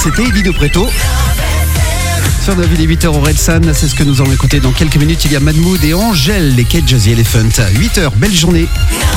c'était Eddie De Pretto. Sur 9, il est 8h au Red Sun, c'est ce que nous allons écouter dans quelques minutes. Il y a Mahmoud et Angèle, les Cage the Elephant. 8h, belle journée.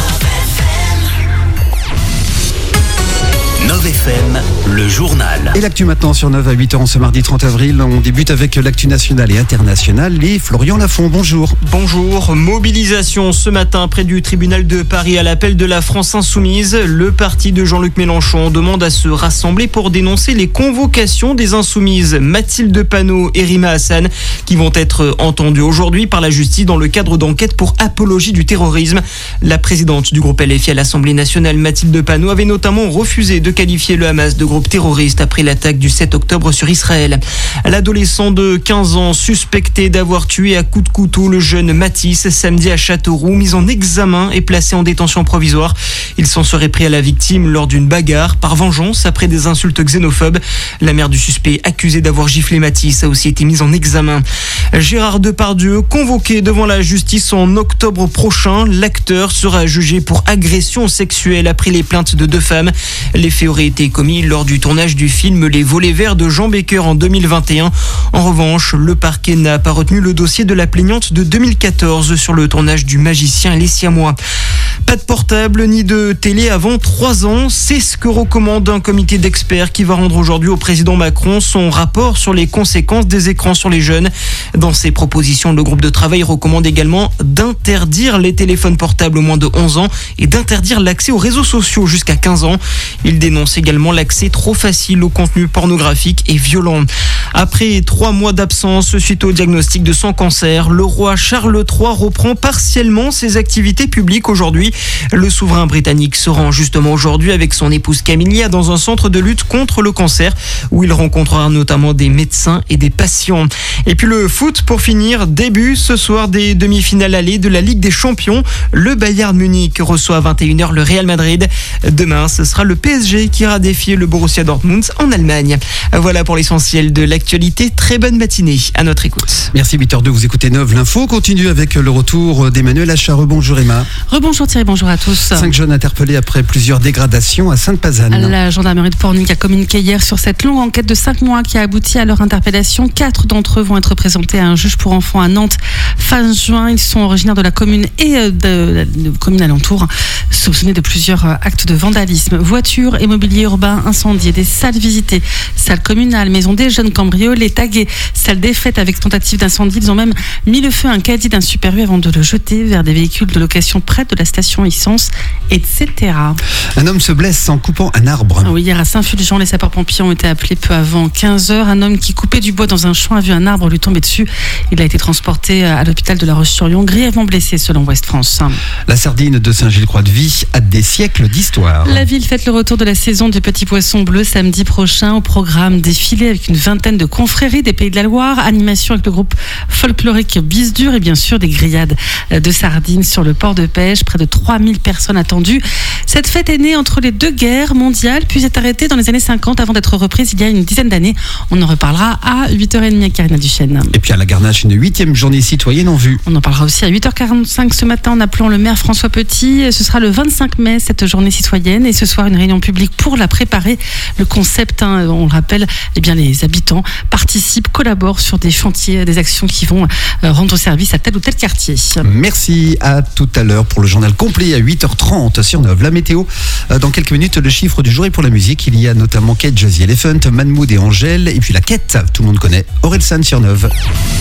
9 FM, le journal. Et l'actu maintenant sur 9 à 8h en ce mardi 30 avril. On débute avec l'actu nationale et internationale. Et Florian Lafont, bonjour. Bonjour. Mobilisation ce matin près du tribunal de Paris à l'appel de la France Insoumise. Le parti de Jean-Luc Mélenchon demande à se rassembler pour dénoncer les convocations des Insoumises Mathilde Panot et Rima Hassan qui vont être entendues aujourd'hui par la justice dans le cadre d'enquêtes pour apologie du terrorisme. La présidente du groupe LFI à l'Assemblée nationale, Mathilde Panot, avait notamment refusé de qualifier le Hamas de groupe terroriste après l'attaque du 7 octobre sur Israël. L'adolescent de 15 ans suspecté d'avoir tué à coups de couteau le jeune Mathis samedi à Châteauroux, mis en examen et placé en détention provisoire. Il s'en serait pris à la victime lors d'une bagarre par vengeance après des insultes xénophobes. La mère du suspect accusé d'avoir giflé Mathis a aussi été mise en examen. Gérard Depardieu convoqué devant la justice en octobre prochain. L'acteur sera jugé pour agression sexuelle après les plaintes de 2 femmes. Les faits auraient été commis lors du tournage du film Les Volets Verts de Jean Becker en 2021. En revanche, le parquet n'a pas retenu le dossier de la plaignante de 2014 sur le tournage du Magicien et les Siamois. Pas de portable ni de télé avant 3 ans, c'est ce que recommande un comité d'experts qui va rendre aujourd'hui au président Macron son rapport sur les conséquences des écrans sur les jeunes. Dans ses propositions, le groupe de travail recommande également d'interdire les téléphones portables aux moins de 11 ans et d'interdire l'accès aux réseaux sociaux jusqu'à 15 ans. Il dénonce également l'accès trop facile au contenu pornographique et violent. Après 3 mois d'absence suite au diagnostic de son cancer, le roi Charles III reprend partiellement ses activités publiques aujourd'hui. Le souverain britannique se rend justement aujourd'hui avec son épouse Camilla dans un centre de lutte contre le cancer où il rencontrera notamment des médecins et des patients. Et puis le foot pour finir, début ce soir des demi-finales allées de la Ligue des Champions. Le Bayern Munich reçoit à 21h le Real Madrid. Demain, ce sera le PSG qui ira défier le Borussia Dortmund en Allemagne. Voilà pour l'essentiel de l'actualité. Très bonne matinée à notre écoute. Merci 8h02, vous écoutez 9. L'info continue avec le retour d'Emmanuel Achard. Rebonjour Emma. Rebonjour Thierry, bonjour à tous. 5 jeunes interpellés après plusieurs dégradations à Sainte-Pazanne. La gendarmerie de Pornic a communiqué hier sur cette longue enquête de 5 mois qui a abouti à leur interpellation. 4 d'entre eux vont être présentés à un juge pour enfants à Nantes fin juin. Ils sont originaires de la commune et de communes alentours, soupçonnés de plusieurs actes de vandalisme. Voitures, immobilier urbain, incendiés, des salles visitées, salles communales, maisons des jeunes cambriolées, taguées, salles des fêtes avec tentative d'incendie. Ils ont même mis le feu à un caddie d'un Super U avant de le jeter vers des véhicules de location près de la station essence, etc. Un homme se blesse en coupant un arbre. Oui, hier à Saint-Fulgent, les sapeurs-pompiers ont été appelés peu avant 15h. Un homme qui coupait du bois dans un champ a vu un arbre lui tomber dessus. Il a été transporté à l'hôpital de La Roche-sur-Yon, grièvement blessé selon Ouest France. La sardine de Saint-Gilles-Croix-de-Vie a des siècles d'histoire. La ville fête le retour de la saison du Petit Poisson Bleu samedi prochain. Au programme, défilé avec une vingtaine de confréries des Pays de la Loire, animation avec le groupe folklorique Bisdur et bien sûr des grillades de sardines sur le port de pêche. Près de 3000 personnes attendues. Cette fête est née entre les 2 guerres mondiales, puis est arrêtée dans les années 50 avant d'être reprise il y a une dizaine d'années. On en reparlera à 8h30 avec Karina Duchesne. Et puis à la Garnache, une 8e journée citoyenne en vue. On en parlera aussi à 8h45 ce matin en appelant le maire François Petit. Ce sera le 25 mai, cette journée citoyenne. Et ce soir, une réunion publique pour la préparer. Le concept, on le rappelle, eh bien, les habitants participent, collaborent sur des chantiers, des actions qui vont rendre service à tel ou tel quartier. Merci, à tout à l'heure pour le journal complet à 8h30 sur 9. La météo, dans quelques minutes, le chiffre du jour. Et pour la musique, il y a notamment Cage the Elephant, Mahmoud et Angèle. Et puis la quête, tout le monde connaît, Orelsan sur 9.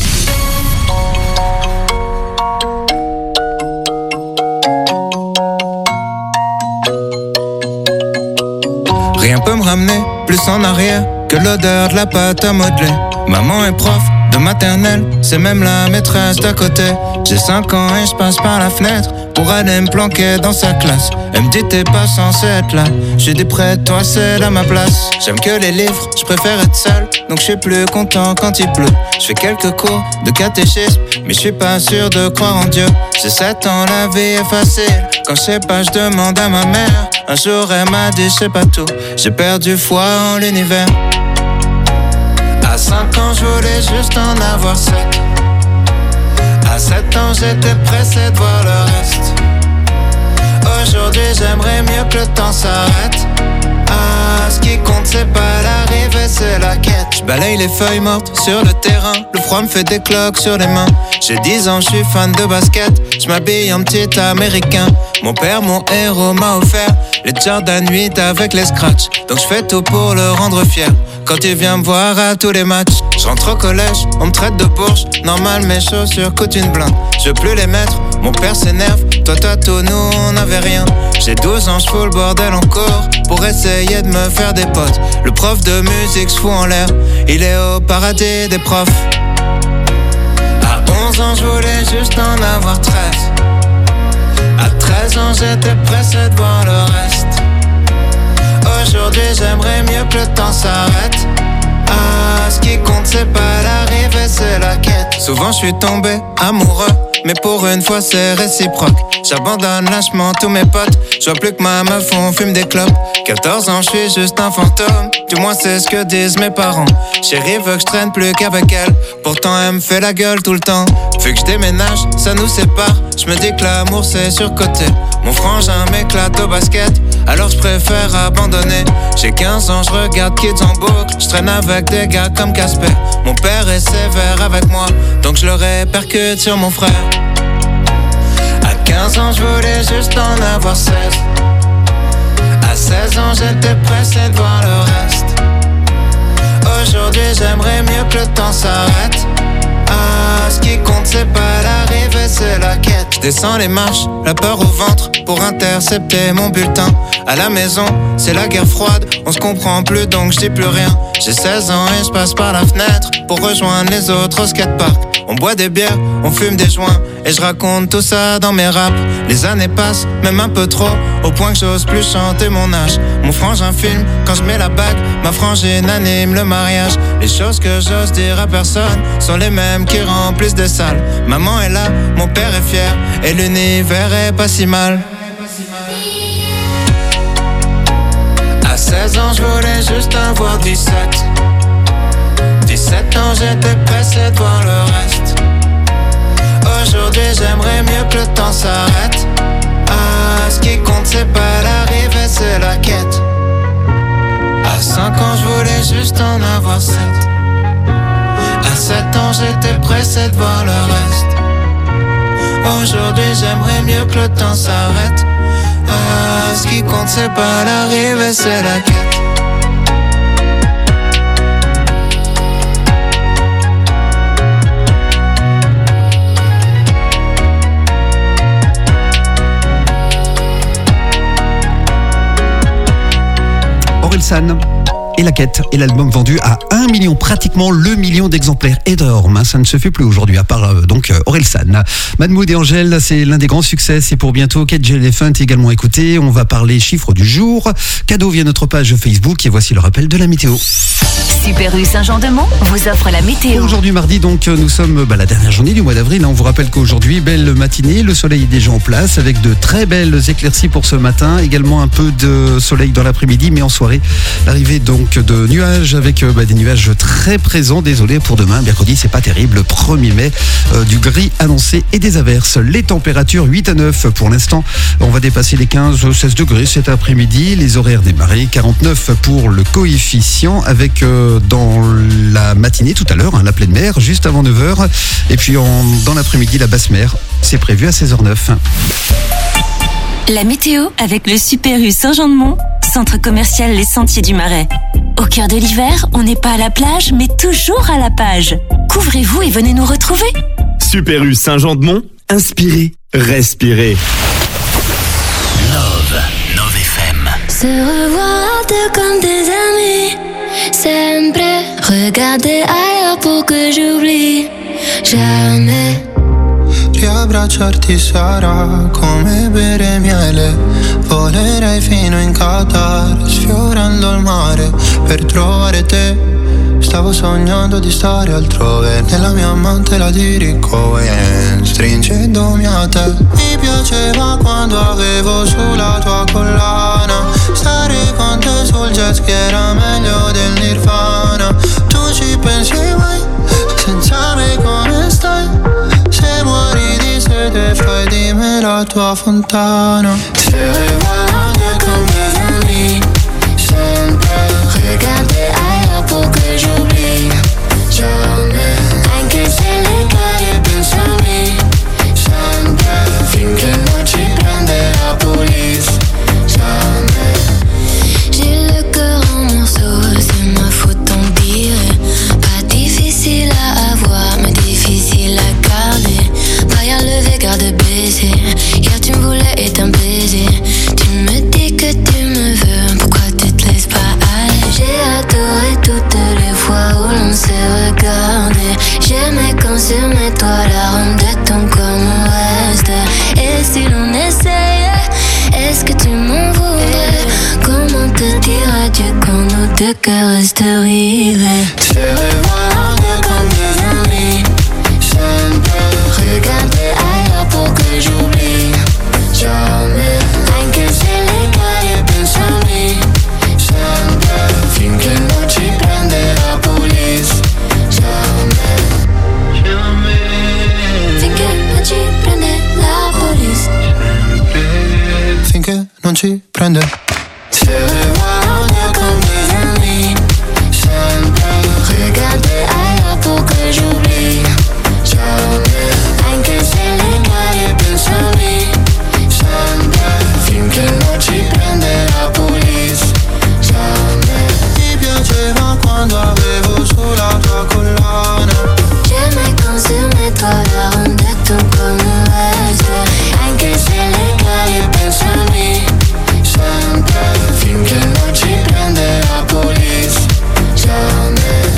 Rien peut me ramener plus en arrière que l'odeur de la pâte à modeler. Maman est prof de maternelle, c'est même la maîtresse d'à côté. J'ai 5 ans et je passe par la fenêtre pour aller me planquer dans sa classe. Elle me dit t'es pas censé être là, j'ai dit près de toi c'est à ma place. J'aime que les livres, je préfère être seul, donc je suis plus content quand il pleut. Je fais quelques cours de catéchisme, mais je suis pas sûr de croire en Dieu. J'ai 7 ans, la vie est facile, quand je sais pas je demande à ma mère. Un jour elle m'a dit je sais pas tout, j'ai perdu foi en l'univers. À 5 ans je voulais juste en avoir 7. À 7 ans j'étais pressé de voir le reste. Aujourd'hui j'aimerais mieux que le temps s'arrête. Ah, ce qui compte c'est pas l'arrivée, c'est la Balaye les feuilles mortes sur le terrain. Le froid me fait des cloques sur les mains. J'ai 10 ans, je suis fan de basket. Je m'habille en petit américain. Mon père, mon héros, m'a offert les Jordan 8 avec les scratchs. Donc je fais tout pour le rendre fier. Quand il vient me voir à tous les matchs, je rentre au collège, on me traite de bourge. Normal, mes chaussures coûtent une blinde. Je veux plus les mettre, mon père s'énerve. Toi, tout, nous, on n'avait rien. J'ai 12 ans, je fous le bordel encore pour essayer de me faire des potes. Le prof de musique se fout en l'air. Il est au paradis des profs. À 11 ans, je voulais juste en avoir 13. À 13 ans, j'étais pressé de voir le reste. Aujourd'hui, j'aimerais mieux que le temps s'arrête. Ah, ce qui compte, c'est pas l'arrivée, c'est la quête. Souvent, je suis tombé amoureux, mais pour une fois, c'est réciproque. J'abandonne lâchement tous mes potes. Je vois plus que ma meuf, on fume des clopes. 14 ans, je suis juste un fantôme. Du moins, c'est ce que disent mes parents. Chérie veut que je traîne plus qu'avec elle. Pourtant, elle me fait la gueule tout le temps. Vu que je déménage, ça nous sépare. Je me dis que l'amour, c'est surcoté. Mon frangin m'éclate au basket, alors je préfère abandonner. J'ai 15 ans, je regarde Kids en boucle. Je traîne avec des gars comme Casper. Mon père est sévère avec moi, donc je le répercute sur mon frère. À 15 ans, je voulais juste en avoir 16. À 16 ans, j'étais pressé de voir le reste. Aujourd'hui, j'aimerais mieux que le temps s'arrête. Ah, ce qui compte, c'est pas l'arrivée, c'est la quête. Je descends les marches, la peur au ventre, pour intercepter mon bulletin. À la maison, c'est la guerre froide, on se comprend plus donc je dis plus rien. J'ai 16 ans et je passe par la fenêtre pour rejoindre les autres au skatepark. On boit des bières, on fume des joints, et je raconte tout ça dans mes raps. Les années passent, même un peu trop, au point que j'ose plus chanter mon âge. Mon frangin filme quand je mets la bague, ma frangine anime le mariage. Les choses que j'ose dire à personne sont les mêmes qui remplissent des salles. Maman est là, mon père est fier, et l'univers est pas si mal. À 16 ans, je voulais juste avoir 17. 17 ans, j'étais pressé de voir le reste. Aujourd'hui, j'aimerais mieux que le temps s'arrête. Ah, ce qui compte, c'est pas l'arrivée, c'est la quête. À 5 ans, je voulais juste en avoir 7. À 7 ans, j'étais pressé de voir le reste. Aujourd'hui, j'aimerais mieux que le temps s'arrête. Ah, ce qui compte, c'est pas l'arrivée, c'est la quête. Orelsan et La Quête, et l'album vendu à 1 million, pratiquement le million d'exemplaires énorme. Ça ne se fait plus aujourd'hui, à part Orelsan. Mahmoud et Angèle, c'est l'un des grands succès. C'est pour bientôt. Cage Elephant également écouté. On va parler chiffres du jour. Cadeau via notre page Facebook, et voici le rappel de la météo. Super U Saint-Jean-de-Mont vous offre la météo. Aujourd'hui mardi, donc nous sommes la dernière journée du mois d'avril. On vous rappelle qu'aujourd'hui, belle matinée, le soleil est déjà en place avec de très belles éclaircies pour ce matin. Également un peu de soleil dans l'après-midi, mais en soirée, l'arrivée donc de nuages avec des nuages très présents. Désolé pour demain, mercredi, c'est pas terrible. 1er mai, du gris annoncé et des averses. Les températures 8 à 9 pour l'instant. On va dépasser les 15-16 degrés cet après-midi. Les horaires démarrés, 49 pour le coefficient avec dans la matinée tout à l'heure, la pleine mer juste avant 9h. Et puis dans l'après-midi, la basse mer, c'est prévu à 16h09. La météo avec le Super U Saint-Jean-de-Mont, centre commercial Les Sentiers du Marais. Au cœur de l'hiver, on n'est pas à la plage, mais toujours à la page. Couvrez-vous et venez nous retrouver. Super U Saint-Jean-de-Mont, inspirez, respirez. Love FM. Se revoir deux comme des amis, sempre regarder ailleurs pour que j'oublie jamais. Riabbracciarti sarà come bere miele. Volerei fino in Qatar, sfiorando il mare per trovare te. Stavo sognando di stare altrove, nella mia amante la dirigo e stringendomi a te. Mi piaceva quando avevo sulla tua collana, stare con te sul jet ski era meglio del Nirvana. Tu ci pensi mai, senza me come stai? Se muori di sete fai di me la tua fontana. Se revois comme des amis, sempre regarder ailleurs pour que j'oublie de cœur reste rivé. Je revois de comme des amis. J'aime pas regarder ailleurs pour que j'oublie. Jamais, anche se le caie pensami. Sempre, finché non ci prende la police. Jamais, finché non ci prende la police. Finché non ci prende. Je revois de comme des amis. Sempre, regarder ailleurs pour que j'oublie. Jamais, anche se le caie pensami. Finché non ci prende la police. Jamais. Ti piaceva quando avevo sulla tua collana. J'aimais quand sur mes doigts rendait ton comme un reste. Anche se le caie pensami. Sempre. Finché non ci prende la police. Jamais.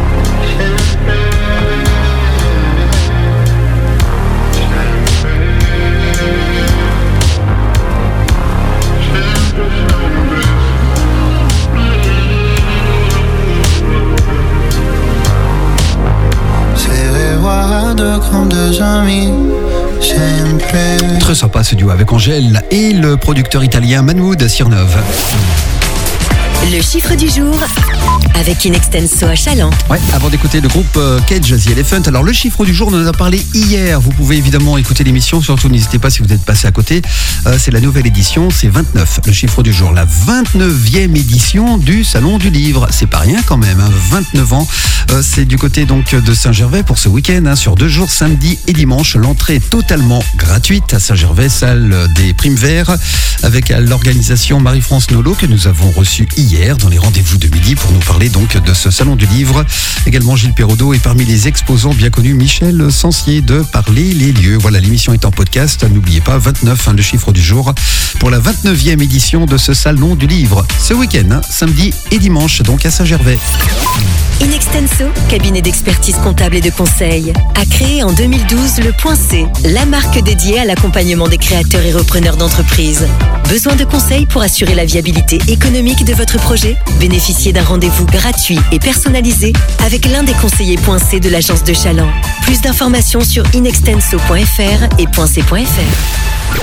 Comme deux amis, sempre. Très sympa ce duo avec Angèle et le producteur italien Mahmoud Sirnov. Le chiffre du jour avec Inextenso à Chaland. Ouais, avant d'écouter le groupe Cage the Elephant, alors le chiffre du jour, on en a parlé hier. Vous pouvez évidemment écouter l'émission, surtout n'hésitez pas si vous êtes passé à côté. C'est la nouvelle édition, c'est 29, le chiffre du jour. La 29e édition du Salon du Livre. C'est pas rien quand même, hein, 29 ans. C'est du côté donc de Saint-Gervais pour ce week-end, hein, sur 2 jours, samedi et dimanche. L'entrée est totalement gratuite à Saint-Gervais, salle des Primes Verts, avec l'organisation Marie-France Nolot que nous avons reçue hier dans les rendez-vous de midi pour nous parler donc de ce salon du livre. Également Gilles Perraudot et parmi les exposants bien connus Michel Sancier de Parler les lieux. Voilà, l'émission est en podcast. N'oubliez pas, 29, hein, le chiffre du jour pour la 29e édition de ce salon du livre. Ce week-end, hein, samedi et dimanche, donc à Saint-Gervais. Inextenso, cabinet d'expertise comptable et de conseil, a créé en 2012 le Point C, la marque dédiée à l'accompagnement des créateurs et repreneurs d'entreprises. Besoin de conseils pour assurer la viabilité économique de votre projet? Bénéficiez d'un rendez-vous gratuit et personnalisé avec l'un des conseillers Point C de l'agence de Chaland. Plus d'informations sur inextenso.fr et .c.fr.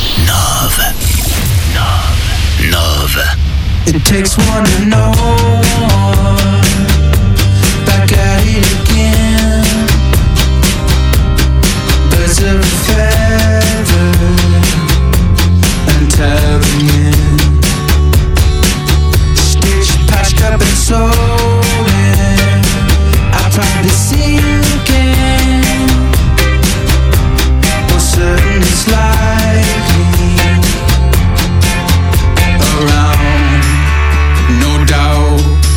Nove. It takes one to know one. Back at it again. Birds of a feather and tapping in. Stitched, patched up and sold in. I tried to see you again. For certain it's likely around, no doubt.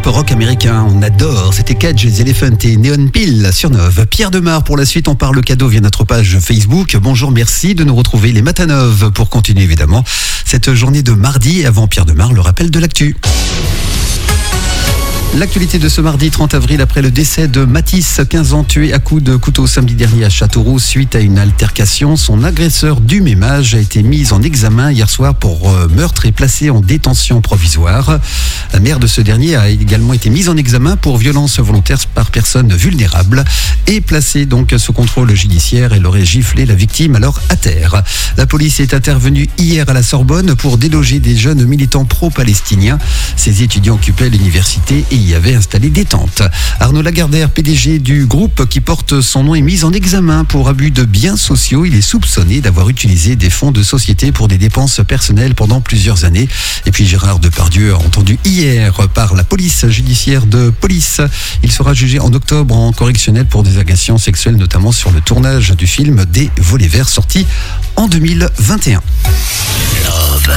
pop rock américain, on adore. C'était Cage the Elephant et Neon Pill sur Nove. Pierre Demar pour la suite, on parle cadeau via notre page Facebook. Bonjour, merci de nous retrouver les matins Nove pour continuer évidemment cette journée de mardi. Avant Pierre Demar, le rappel de l'actu. L'actualité de ce mardi 30 avril, après le décès de Mathis, 15 ans, tué à coups de couteau samedi dernier à Châteauroux suite à une altercation. Son agresseur du même âge a été mis en examen hier soir pour meurtre et placé en détention provisoire. La mère de ce dernier a également été mise en examen pour violence volontaire par personne vulnérable et placée donc sous contrôle judiciaire. Elle aurait giflé la victime alors à terre. La police est intervenue hier à la Sorbonne pour déloger des jeunes militants pro-palestiniens. Ces étudiants occupaient l'université et y avait installé des tentes. Arnaud Lagardère, PDG du groupe qui porte son nom, est mis en examen pour abus de biens sociaux. Il est soupçonné d'avoir utilisé des fonds de société pour des dépenses personnelles pendant plusieurs années. Et puis Gérard Depardieu, entendu hier par la police judiciaire de police. Il sera jugé en octobre en correctionnel pour des agressions sexuelles, notamment sur le tournage du film Des Volets Verts, sorti en 2021. Love.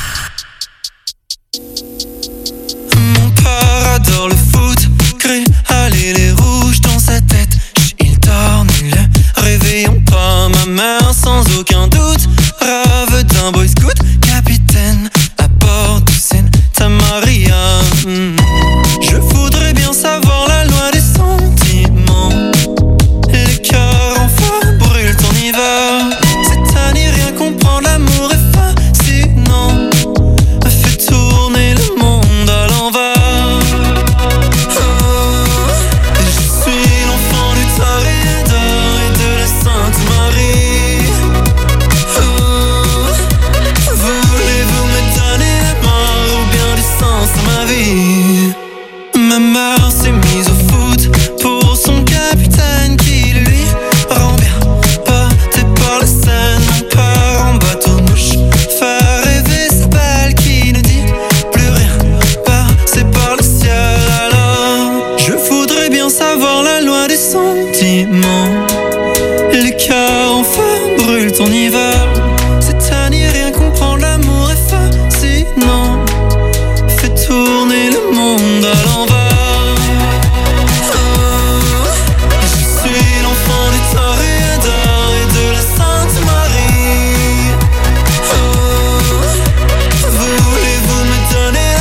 Adore le foot, crée, allez les rouges dans sa tête. Il torne le réveillon, pas ma mère sans aucun doute. Rave d'un boy scout, capitaine à bord de Santa Maria. Je voudrais bien savoir la loi des sentiments. Les cœurs en feu brûlent en hiver. C'est à n'y rien comprendre, l'amour est fascinant. Fait tourner le monde à l'envers. Ma mère s'est mise au foot pour son capitaine qui lui rend bien porté par la scène. Mon père en bateau mouche fait rêver sa belle qui ne dit plus rien, passé par le ciel. Alors je voudrais bien savoir la loi des sentiments. Les cœurs en feu brûlent en hiver. C'est à n'y rien comprendre, l'amour est fascinant. Fait tourner le monde à l'envers. Je suis l'enfant du Toréador et de la Sainte Marie. Voulez-vous me donner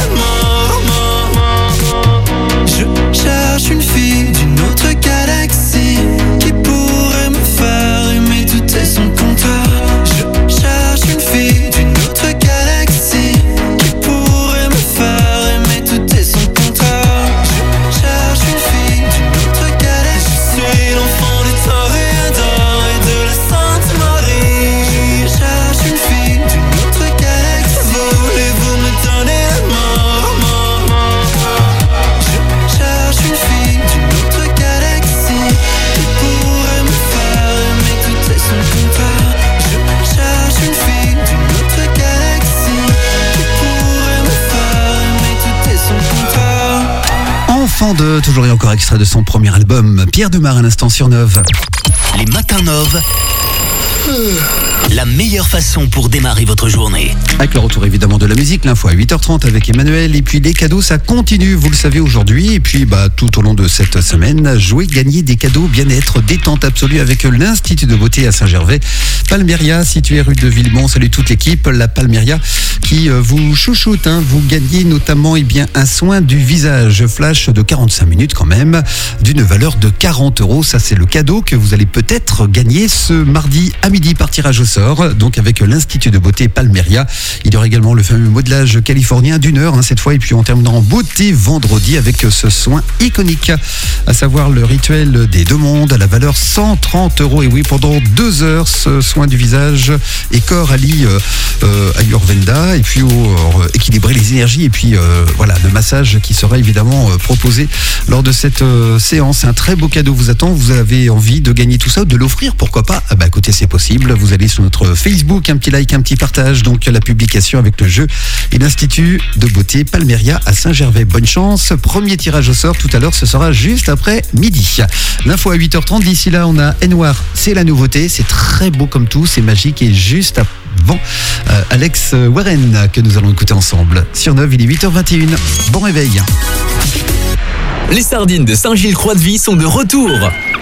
la mort? Je cherche une fille d'une autre galaxie qui pourrait me faire aimer tout et son compteur. Je cherche une fille d'une autre galaxie qui pourrait me faire aimer tout et son compteur. Je cherche une fille d'une autre galaxie. Je suis l'enfant du Toréador et de la Sainte Marie. Je cherche une fille d'une autre galaxie. Voulez-vous me donner la mort? Je cherche une fille d'une autre galaxie qui pourrait me faire aimer tout et son compteur. Je cherche une fille d'une autre galaxie qui pourrait me faire aimer tout et son compteur. Enfant de, toujours et encore extrait de son premier album, Pierre Demar à l'instant sur Nove. Les matins Nove. La meilleure façon pour démarrer votre journée. Avec le retour évidemment de la musique, l'info à 8h30 avec Emmanuel. Et puis les cadeaux, ça continue, vous le savez aujourd'hui. Et puis tout au long de cette semaine, jouez, gagnez des cadeaux bien-être, détente absolue avec l'Institut de beauté à Saint-Gervais. Palméria, situé rue de Villemont. Salut toute l'équipe. La Palméria qui vous chouchoute. Vous gagnez notamment un soin du visage flash de 45 minutes quand même, d'une valeur de 40 €. Ça, c'est le cadeau que vous allez peut-être gagner ce mardi à midi par tirage au sort. Donc avec l'Institut de beauté Palméria. Il y aura également le fameux modelage californien d'une heure cette fois. Et puis on terminera en beauté vendredi avec ce soin iconique, à savoir le rituel des deux mondes à la valeur 130 €. Et oui, pendant 2 heures, ce soin du visage et corps allie Ayurveda et puis équilibrer les énergies. Et puis voilà, le massage qui sera évidemment proposé lors de cette séance. Un très beau cadeau vous attend. Vous avez envie de gagner tout ça, de l'offrir, pourquoi pas? Écoutez, c'est possible. Vous allez sur notre Facebook, un petit like, un petit partage, donc la publication avec le jeu et l'Institut de beauté Palméria à Saint-Gervais. Bonne chance. Premier tirage au sort tout à l'heure, ce sera juste après midi. L'info à 8h30. D'ici là, on a Noir. C'est la nouveauté. C'est très beau comme tout. C'est magique et juste avant Alex Warren que nous allons écouter ensemble. Sur 9, il est 8h21. Bon réveil. Les sardines de Saint-Gilles-Croix-de-Vie sont de retour.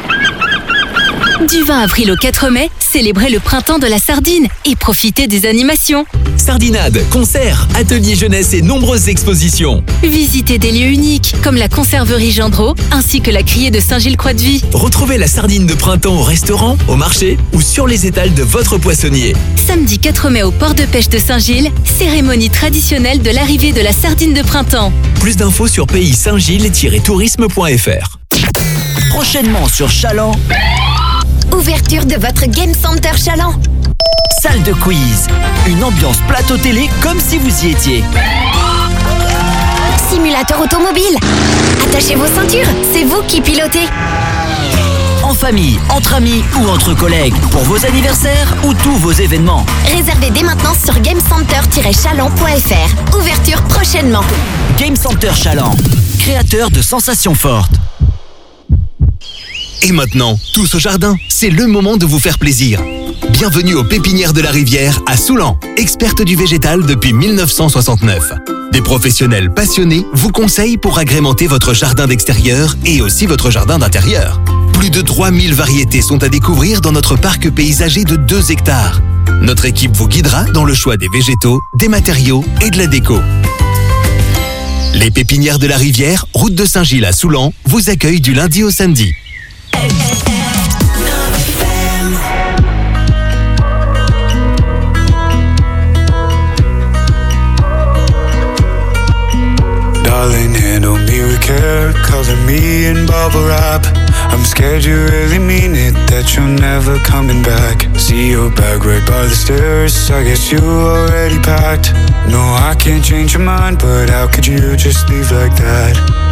Du 20 avril au 4 mai, célébrez le printemps de la sardine et profitez des animations. Sardinade, concerts, ateliers jeunesse et nombreuses expositions. Visitez des lieux uniques comme la conserverie Gendreau ainsi que la criée de Saint-Gilles-Croix-de-Vie. Retrouvez la sardine de printemps au restaurant, au marché ou sur les étals de votre poissonnier. Samedi 4 mai au port de pêche de Saint-Gilles, cérémonie traditionnelle de l'arrivée de la sardine de printemps. Plus d'infos sur pays-saint-gilles-tourisme.fr. Prochainement sur Chaland, ouverture de votre Game Center Chaland. salle de quiz. Une ambiance plateau télé comme si vous y étiez. Simulateur automobile. Attachez vos ceintures, c'est vous qui pilotez. En famille, entre amis ou entre collègues, pour vos anniversaires ou tous vos événements. Réservez dès maintenant sur gamecenter-chaland.fr. Ouverture prochainement. Game Center Chaland, créateur de sensations fortes. Et maintenant, tous au jardin, c'est le moment de vous faire plaisir. Bienvenue aux Pépinières de la Rivière à Soulan, experte du végétal depuis 1969. Des professionnels passionnés vous conseillent pour agrémenter votre jardin d'extérieur et aussi votre jardin d'intérieur. Plus de 3000 variétés sont à découvrir dans notre parc paysager de 2 hectares. Notre équipe vous guidera dans le choix des végétaux, des matériaux et de la déco. Les Pépinières de la Rivière, route de Saint-Gilles à Soulan, vous accueillent du lundi au samedi. Darling, handle me with care, cover me in bubble wrap. I'm scared you really mean it, that you're never coming back. See your bag right by the stairs, I guess you already packed. No, I can't change your mind, but how could you just leave like that?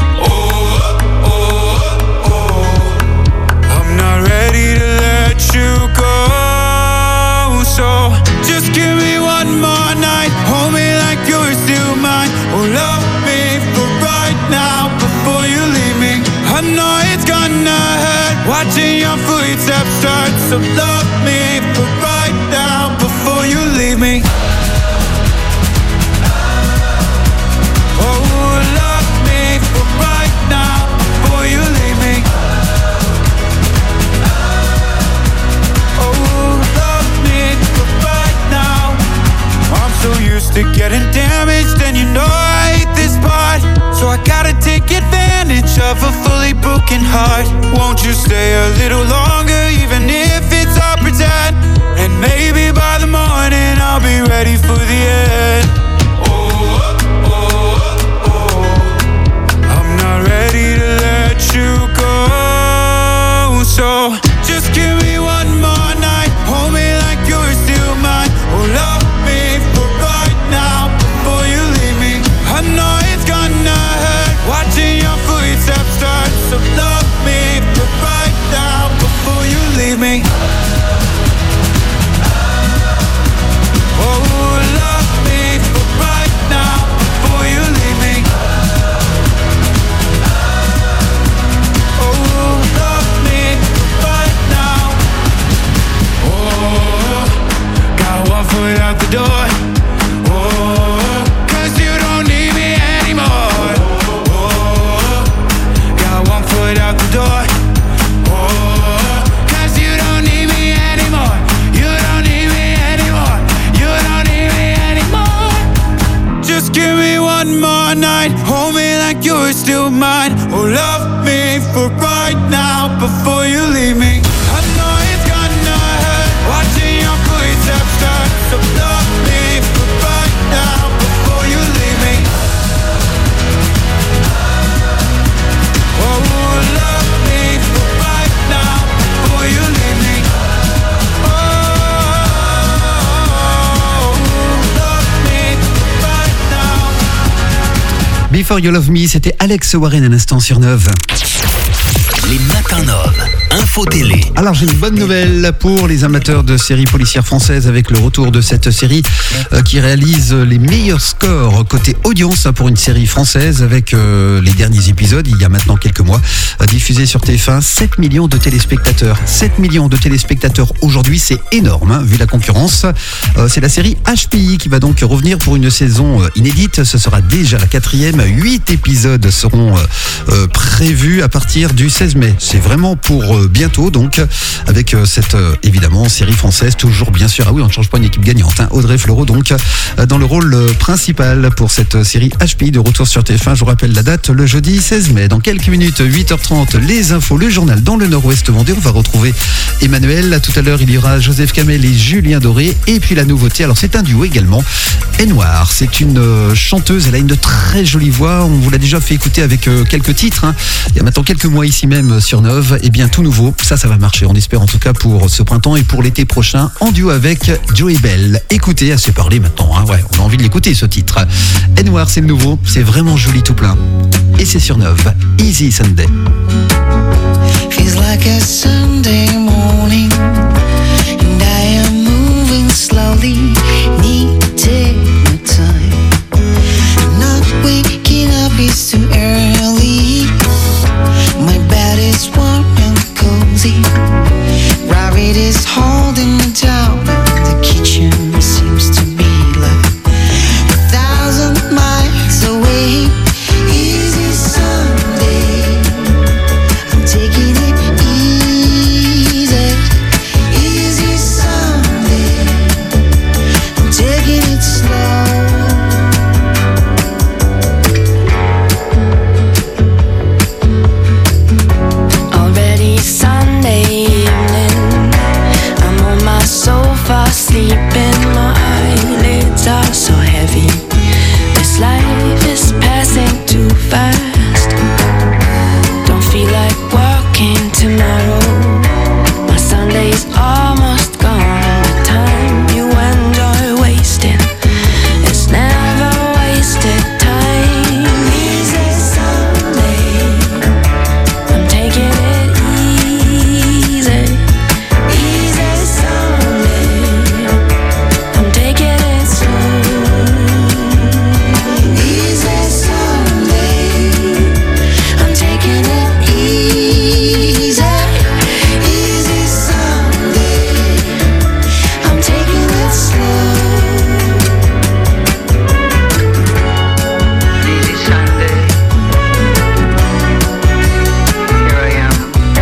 I'm not ready to let you go, so just give me one more night, hold me like you're still mine. Oh, love me for right now before you leave me. I know it's gonna hurt watching your footsteps start, so love me for right now before you leave me. Oh, love me for right now before you leave me. Oh, love me for right now. I'm so used to getting damaged, and you know I hate this part, so I gotta take advantage of a fully broken heart. Won't you stay a little longer, even if it's all pretend? And maybe by the morning I'll be ready for the end. I'm not ready to let you go, so just give me one more night, hold me like you're still mine. Oh, love me for right now before you leave me. I know it's gonna hurt watching your footsteps start, so love me for right now before you leave me. Oh, love me for right now before you leave me. Oh, love me for right now. Oh, got one foot out the door. Oh, 'cause you don't need me anymore. Oh, got one foot out the door. Oh, 'cause you don't need me anymore. You don't need me anymore. You don't need me anymore. Just give me one more night, hold me like you're still mine. Oh, love me for right now before you leave me. I know it's gonna hurt watching your footsteps start, so love me for right now before you leave me. Oh, love me for right now before you leave me. Oh, love me for right now. Before You Love Me, c'était Alex Warren à l'instant sur 9. Les matins Nov, info télé. Alors j'ai une bonne nouvelle pour les amateurs de séries policières françaises avec le retour de cette série qui réalise les meilleurs scores côté audience pour une série française avec les derniers épisodes il y a maintenant quelques mois diffusés sur TF1. 7 millions de téléspectateurs. 7 millions de téléspectateurs aujourd'hui, c'est énorme hein, vu la concurrence. C'est la série HPI qui va donc revenir pour une saison inédite. Ce sera déjà la 4e. 8 épisodes seront prévus à partir du 16 mai. C'est vraiment pour bientôt donc avec cette évidemment série française toujours bien sûr. Ah oui, on ne change pas une équipe gagnante hein. Audrey Fleurot donc dans le rôle principal pour cette série HPI de retour sur TF1. Je vous rappelle la date, le jeudi 16 mai. Dans quelques minutes, 8h30, les infos, le journal dans le Nord-Ouest vendée. On va retrouver Emmanuel. Tout à l'heure, il y aura Joseph Kamel et Julien Doré. Et puis la nouveauté, alors c'est un duo également. Noir, c'est une chanteuse. Elle a une très jolie voix. On vous l'a déjà fait écouter avec quelques titres. Hein. Il y a maintenant quelques mois ici même sur Nov. Et bien tout nouveau. Ça va marcher. On espère en tout cas pour ce printemps et pour l'été prochain en duo avec Joey Bell. Écoutez, assez parlé maintenant. Hein. Ouais, on a envie de l'écouter ce titre. Noir, c'est le nouveau. C'est vraiment joli tout plein. Et c'est sur Nov. Easy Sunday. Feels like a Sunday morning, and I am moving slowly. Need to take my time. Not waking up is too early. My bed is warm and cozy. Rabbit is holding me down. The kitchen seems to be like 1,000 miles away. Easy Sunday. I'm taking it easy. Easy Sunday. I'm taking it slow. Already Sunday evening. I'm on my sofa sleeping. My eyelids are so heavy. This life is passing too fast. Don't feel like working tomorrow. My Sunday's almost gone. The time you enjoy wasting, it's never wasted time. Easy Sunday. I'm taking it easy. Easy Sunday. I'm taking it slow. Easy Sunday. I'm taking it easy. Easy Sunday. I'm taking it slow. Easy Sunday. Here I am.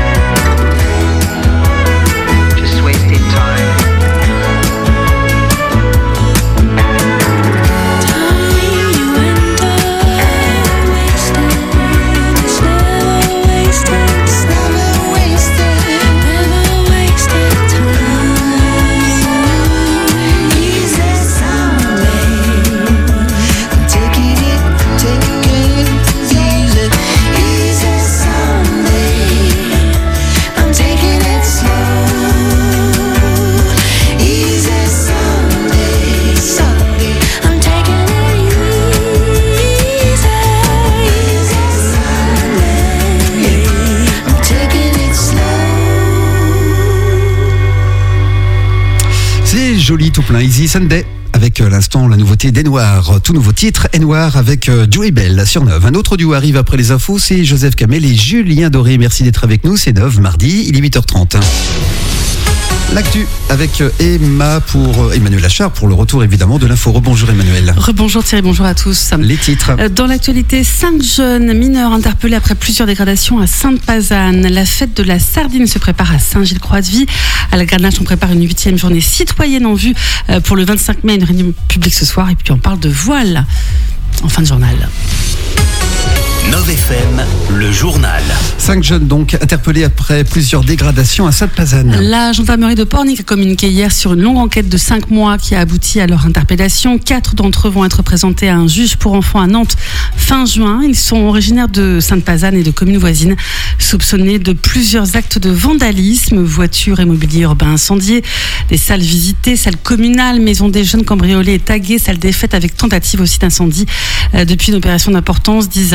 Just wasting time. C'est joli tout plein. Easy Sunday. Avec l'instant la nouveauté Noir, tout nouveau titre Noir avec Joey Bell sur Nov. Un autre duo arrive après les infos, c'est Joseph Kamel et Julien Doré. Merci d'être avec nous, c'est Nov, mardi, il est 8h30. L'actu avec Emma pour Emmanuel Achard pour le retour évidemment de l'info. Rebonjour Emmanuel. Rebonjour Thierry, bonjour à tous. Les titres. Dans l'actualité, 5 jeunes mineurs interpellés après plusieurs dégradations à Sainte-Pazanne. La fête de la sardine se prépare à Saint-Gilles-Croix-de-Vie. À la Grenache, on prépare une 8e journée citoyenne en vue pour le 25 mai, une réunion publique ce soir. Et puis on parle de voile en fin de journal. Nov FM, le journal. 5 jeunes donc interpellés après plusieurs dégradations à Sainte-Pazanne. La gendarmerie de Pornic a communiqué hier sur une longue enquête de 5 mois qui a abouti à leur interpellation. 4 d'entre eux vont être présentés à un juge pour enfants à Nantes fin juin. Ils sont originaires de Sainte-Pazanne et de communes voisines, soupçonnés de plusieurs actes de vandalisme, voitures et mobilier urbain incendiés, des salles visitées, salles communales, maisons des jeunes cambriolées et taguées, salles des fêtes avec tentative aussi d'incendie. Depuis une opération d'importance, disent les gendarmes,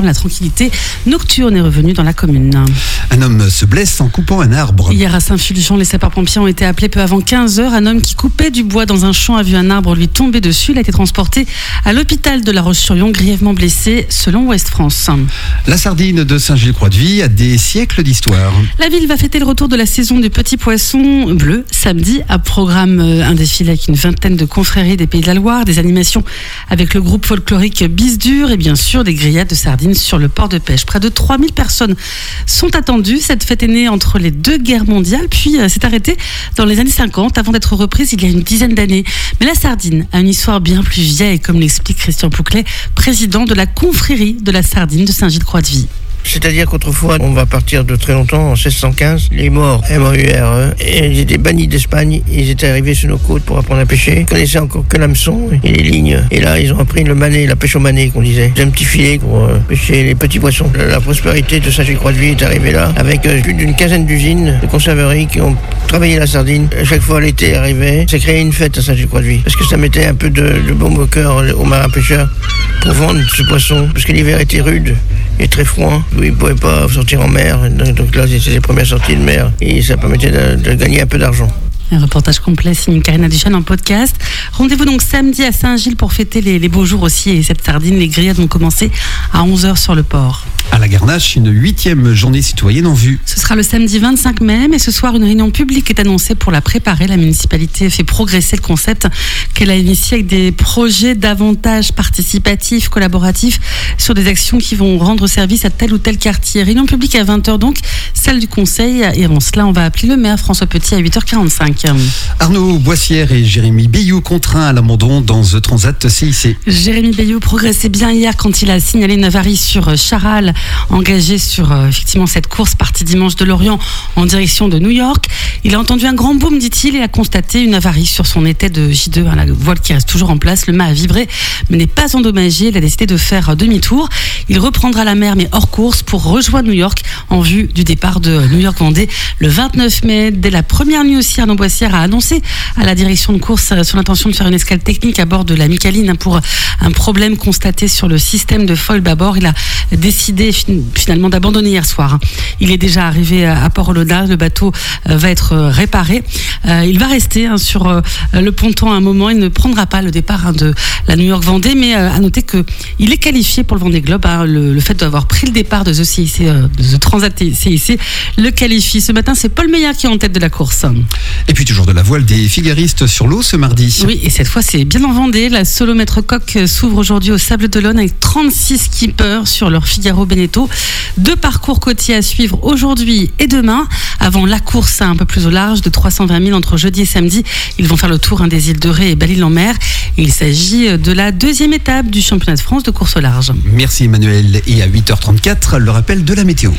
la tranquillité nocturne est revenue dans la commune. Un homme se blesse en coupant un arbre. Hier à Saint-Fulgent, les sapeurs-pompiers ont été appelés peu avant 15h. Un homme qui coupait du bois dans un champ a vu un arbre lui tomber dessus. Il a été transporté à l'hôpital de La Roche-sur-Yon, grièvement blessé, selon Ouest France. La sardine de Saint-Gilles-Croix-de-Vie a des siècles d'histoire. La ville va fêter le retour de la saison du petit poisson bleu samedi. À programme un défilé avec une vingtaine de confréries des Pays de la Loire, des animations avec le groupe folklorique Bisdur et bien sûr des grillades de sardines sur le port de pêche. Près de 3000 personnes sont attendues. Cette fête est née entre les deux guerres mondiales, puis s'est arrêtée dans les années 50 avant d'être reprise il y a une dizaine d'années. Mais la sardine a une histoire bien plus vieille, comme l'explique Christian Pouclet, président de la confrérie de la sardine de Saint-Gilles-Croix-de-Vie. C'est-à-dire qu'autrefois, on va partir de très longtemps, en 1615, les morts, M-O-U-R-E, ils étaient bannis d'Espagne, ils étaient arrivés sur nos côtes pour apprendre à pêcher, ils connaissaient encore que l'hameçon et les lignes. Et là, ils ont appris le manet, la pêche au manet, qu'on disait. C'est un petit filet pour pêcher les petits poissons. La prospérité de Saint-Gilles-Croix-de-Vie est arrivée là, avec plus d'une quinzaine d'usines de conserverie qui ont travaillé la sardine. À chaque fois, l'été arrivait, ça créait une fête à Saint-Gilles-Croix-de-Vie, parce que ça mettait un peu de baume au cœur aux marins pêcheurs pour vendre ce poisson, parce que l'hiver était rude et très froid. Ils ne pouvaient pas sortir en mer, donc là c'était les premières sorties de mer et ça permettait de gagner un peu d'argent. Un reportage complet signé Karina Duchesne en podcast. Rendez-vous donc samedi à Saint-Gilles pour fêter les beaux jours aussi. Et cette sardine, les grillades vont commencer à 11h sur le port. À la Garnache, une 8e journée citoyenne en vue. Ce sera le samedi 25 mai, mais ce soir, une réunion publique est annoncée pour la préparer. La municipalité fait progresser le concept qu'elle a initié avec des projets davantage participatifs, collaboratifs, sur des actions qui vont rendre service à tel ou tel quartier. Réunion publique à 20h donc, salle du conseil. Et avant cela, on va appeler le maire François Petit à 8h45. Arnaud Boissière et Jérémy Bayou contraints à l'abandon dans The Transat CIC. Jérémy Bayou progressait bien hier quand il a signalé une avarie sur Charal, engagé sur effectivement cette course partie dimanche de Lorient en direction de New York. Il a entendu un grand boom, dit-il, et a constaté une avarie sur son étai de J2, la voile qui reste toujours en place. Le mât a vibré mais n'est pas endommagé. Il a décidé de faire demi-tour. Il reprendra la mer mais hors course pour rejoindre New York en vue du départ de New York-Vendée le 29 mai. Dès la première nuit aussi, Arnaud Boissière a annoncé à la direction de course son intention de faire une escale technique à bord de la Micaline pour un problème constaté sur le système de foil bâbord. Il a décidé finalement d'abandonner hier soir. Il est déjà arrivé à Port-Oloda. Le bateau va être réparé. Il va rester sur le ponton un moment. Il ne prendra pas le départ de la New York-Vendée, mais à noter qu'il est qualifié pour le Vendée Globe. Le fait d'avoir pris le départ de The Transat CIC le qualifie. Ce matin, c'est Paul Meillat qui est en tête de la course. Et puis toujours de la voile des figaristes sur l'eau ce mardi. Oui, et cette fois c'est bien en Vendée. La Solo Maître Coq s'ouvre aujourd'hui au Sable d'Olonne avec 36 skippers sur leur Figaro Beneteau. 2 parcours côtiers à suivre aujourd'hui et demain, avant la course un peu plus au large de 320 000 entre jeudi et samedi. Ils vont faire le tour des îles de Ré et Belle-Île-en-Mer. Il s'agit de la 2e étape du championnat de France de course au large. Merci Emmanuel. Et à 8h34, le rappel de la météo.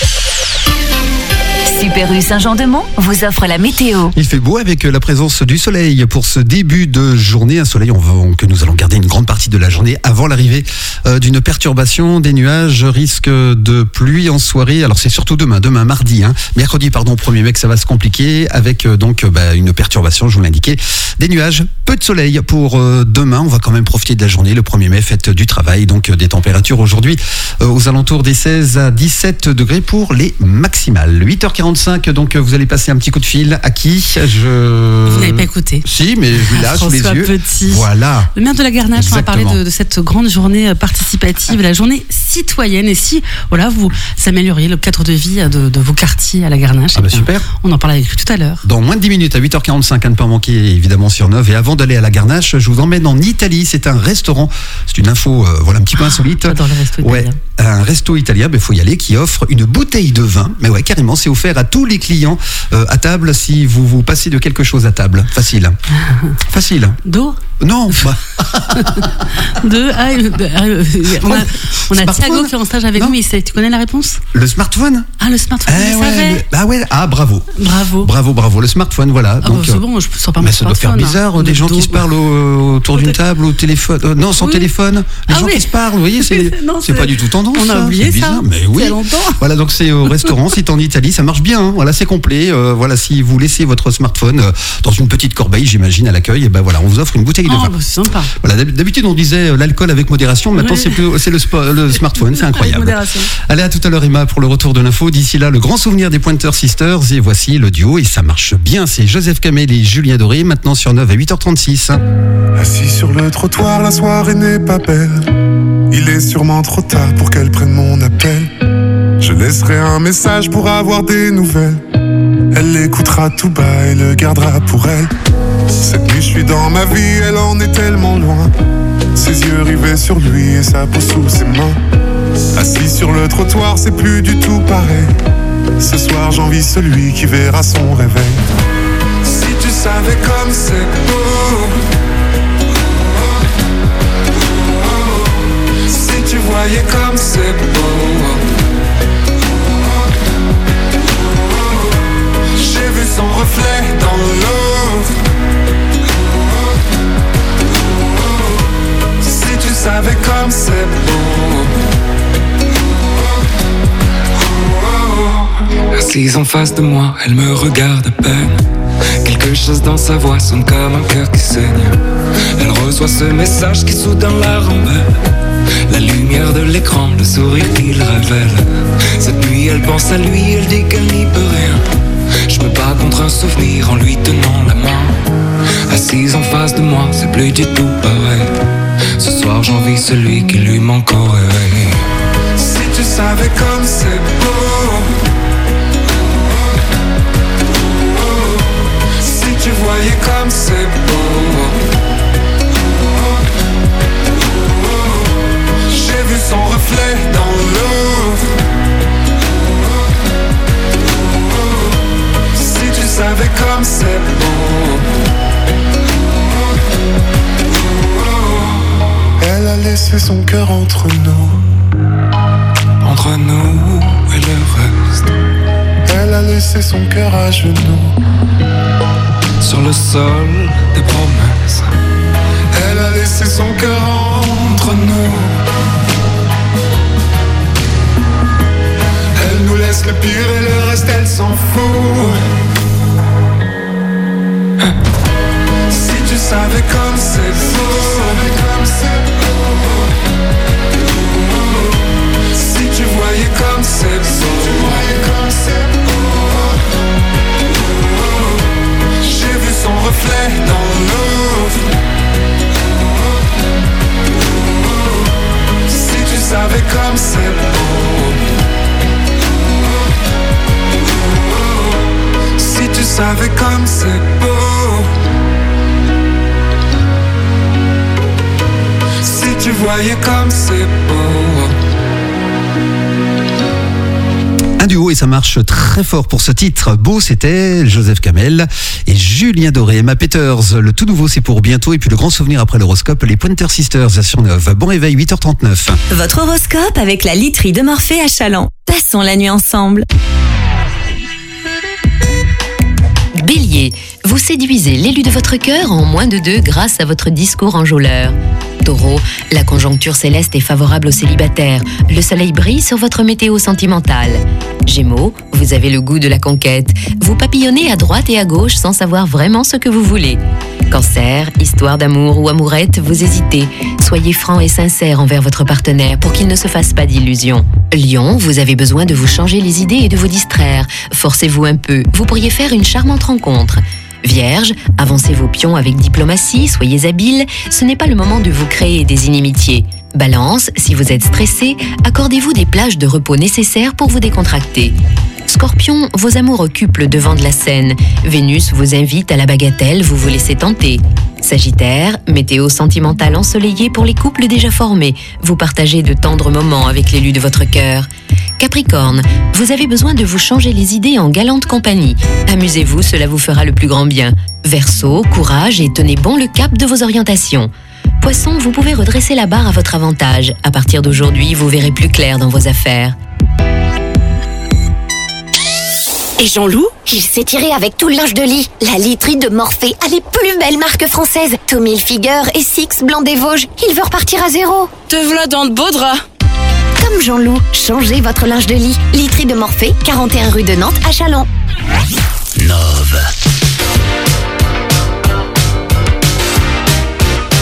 Super U Saint-Jean-de-Mont vous offre la météo. Il fait beau avec la présence du soleil pour ce début de journée. Un soleil que nous allons garder une grande partie de la journée avant l'arrivée d'une perturbation. Des nuages, risque de pluie en soirée. Alors c'est surtout demain mardi. Mercredi, 1er mai, que ça va se compliquer avec une perturbation, je vous l'indiquais. Des nuages, peu de soleil pour demain. On va quand même profiter de la journée. Le 1er mai, fête du travail. Donc des températures aujourd'hui aux alentours des 16 à 17 degrés pour les maximales. 8h45. Donc vous allez passer un petit coup de fil à qui Vous n'avez pas écouté. Si, mais je l'ai sous les yeux. Petit. Voilà. Le maire de la Garnache, on va parler de cette grande journée participative, la journée citoyenne. Et si vous amélioriez le cadre de vie de vos quartiers à la Garnache, super. On en parle avec lui tout à l'heure. Dans moins de 10 minutes, à 8h45, à ne pas manquer évidemment sur Neuve. Et avant d'aller à la Garnache, je vous emmène en Italie. C'est un restaurant. C'est une info un petit peu insolite. J'adore les restos italiens. Un resto italien, il faut y aller, qui offre une bouteille de vin. Mais carrément, c'est offert à tous les clients à table si vous passez de quelque chose à table. Facile. Facile. D'eau ? Non. On a Thiago qui est en stage avec nous. Tu connais la réponse ? Le smartphone ? Le smartphone, bravo. Bravo. Le smartphone, voilà. Donc, c'est bon, je ne sors pas mon smartphone. Mais ça doit faire bizarre, des gens qui se parlent autour d'une table, au téléphone. Non, sans téléphone. Les gens qui se parlent, vous voyez, c'est pas du tout tendance. On a oublié ça. Mais oui. Voilà, donc c'est au restaurant, c'est en Italie, ça marche bien. Voilà, c'est complet. Si vous laissez votre smartphone dans une petite corbeille, j'imagine, à l'accueil, on vous offre une bouteille de de vin. bah, c'est sympa. Voilà, d'habitude on disait l'alcool avec modération, maintenant Ouais. c'est le smartphone, c'est Avec incroyable. modération. Allez, à tout à l'heure Emma pour le retour de l'info. D'ici là, le grand souvenir des Pointer Sisters, et voici le duo, et ça marche bien, c'est Joseph Kamel et Julien Doré, maintenant sur 9 à 8h36. Assis sur le trottoir, la soirée n'est pas belle. Il est sûrement trop tard pour qu'elle prenne mon appel. Je laisserai un message pour avoir des nouvelles. Elle l'écoutera tout bas et le gardera pour elle. Cette nuit je suis dans ma vie, elle en est tellement loin. Ses yeux rivés sur lui et sa peau sous ses mains. Assis sur le trottoir, c'est plus du tout pareil. Ce soir j'envie celui qui verra son réveil. Si tu savais comme c'est beau, si tu voyais comme c'est beau. J'ai vu son reflet dans l'eau. Si tu savais comme c'est beau. Assise en face de moi, elle me regarde à peine. Quelque chose dans sa voix sonne comme un cœur qui saigne. Elle reçoit ce message qui soudain la rembelle. La lumière de l'écran, le sourire qu'il révèle. Cette nuit elle pense à lui, elle dit qu'elle n'y peut rien. Je me bats contre un souvenir en lui tenant la main. Assise en face de moi, c'est plus du tout pareil. Ce soir j'envie celui qui lui manque au réveil. Si tu savais comme c'est beau. Si tu voyais comme c'est beau. J'ai vu son reflet dans l'eau. Si tu savais comme c'est beau. Elle a laissé son cœur entre nous. Entre nous et le reste. Elle a laissé son cœur à genoux. Sur le sol des promesses. Elle a laissé son cœur entre nous. Elle nous laisse le pire et le reste elle s'en fout. Si tu savais comme c'est beau. Si tu voyais comme c'est beau. J'ai vu son reflet dans l'eau. Si tu savais comme c'est beau. Si tu savais comme c'est beau. Si tu voyais comme c'est beau. Un duo et ça marche très fort pour ce titre. Beau, c'était Joseph Kamel et Julien Doré. Emma Peters, le tout nouveau c'est pour bientôt. Et puis le grand souvenir après l'horoscope, les Pointer Sisters sur 9. Bon réveil, 8h39. Votre horoscope avec la literie de Morphée à Chaland. Passons la nuit ensemble. Bélier, vous séduisez l'élu de votre cœur en moins de 2 grâce à votre discours enjôleur. Taureau, la conjoncture céleste est favorable aux célibataires. Le soleil brille sur votre météo sentimentale. Gémeaux, vous avez le goût de la conquête. Vous papillonnez à droite et à gauche sans savoir vraiment ce que vous voulez. Cancer, histoire d'amour ou amourette, vous hésitez. Soyez franc et sincère envers votre partenaire pour qu'il ne se fasse pas d'illusions. Lion, vous avez besoin de vous changer les idées et de vous distraire. Forcez-vous un peu, vous pourriez faire une charmante rencontre. Vierge, avancez vos pions avec diplomatie, soyez habile, ce n'est pas le moment de vous créer des inimitiés. Balance, si vous êtes stressé, accordez-vous des plages de repos nécessaires pour vous décontracter. Scorpion, vos amours occupent le devant de la scène. Vénus vous invite à la bagatelle, vous vous laissez tenter. Sagittaire, météo sentimentale ensoleillée pour les couples déjà formés. Vous partagez de tendres moments avec l'élu de votre cœur. Capricorne, vous avez besoin de vous changer les idées en galante compagnie. Amusez-vous, cela vous fera le plus grand bien. Verseau, courage et tenez bon le cap de vos orientations. Poisson, vous pouvez redresser la barre à votre avantage. À partir d'aujourd'hui, vous verrez plus clair dans vos affaires. Et Jean-Loup, il s'est tiré avec tout le linge de lit. La literie de Morphée a les plus belles marques françaises. Tommy Hilfiger et Six Blanc des Vosges. Il veut repartir à zéro. Te v'là dans de beaux draps. Comme Jean-Loup, changez votre linge de lit. Literie de Morphée, 41 rue de Nantes à Châlons. 9.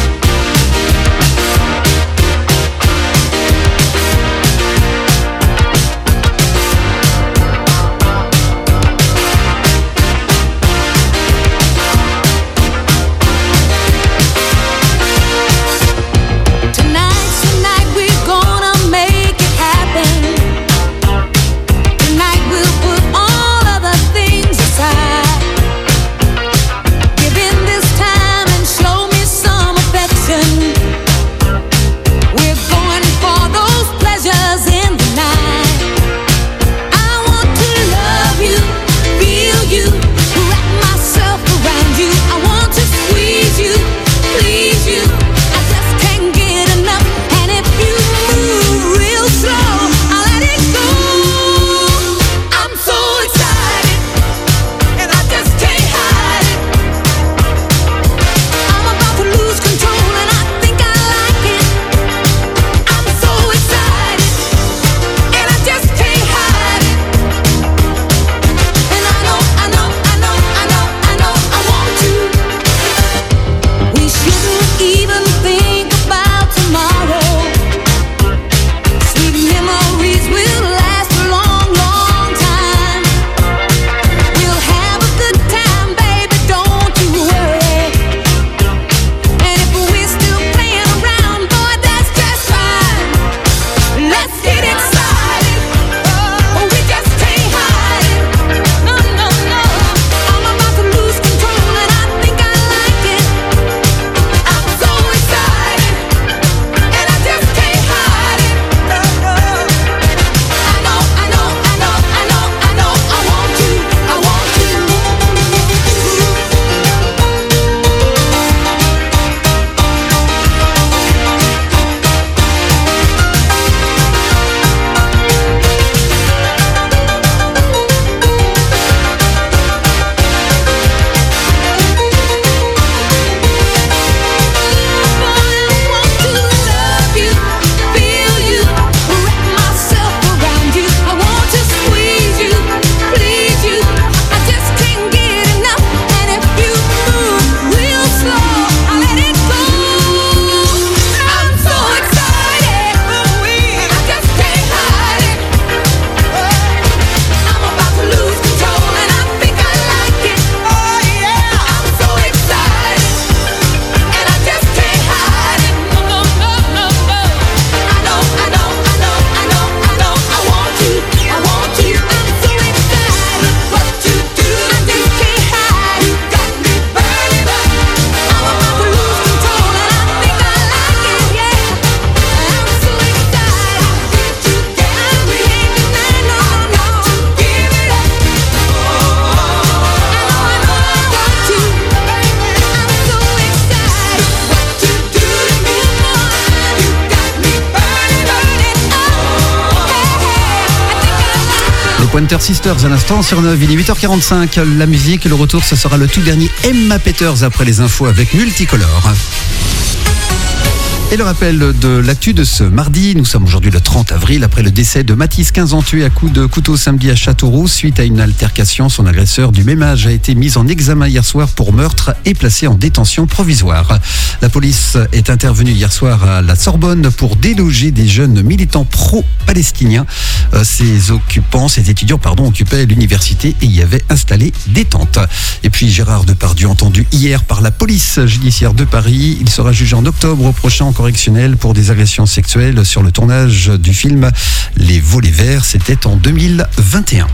Pointer Sisters à l'instant sur 9, il est 8h45. La musique, le retour, ce sera le tout dernier Emma Peters après les infos avec Multicolore. Et le rappel de l'actu de ce mardi, nous sommes aujourd'hui le 30 avril, après le décès de Mathis, 15 ans, tué à coups de couteau samedi à Châteauroux. Suite à une altercation, son agresseur du même âge a été mis en examen hier soir pour meurtre et placé en détention provisoire. La police est intervenue hier soir à la Sorbonne pour déloger des jeunes militants pro-palestiniens. Ces étudiants occupaient l'université et y avaient installé des tentes. Et puis Gérard Depardieu, entendu hier par la police judiciaire de Paris, il sera jugé en octobre prochain en correctionnel pour des agressions sexuelles sur le tournage du film Les Volets Verts. C'était en 2021.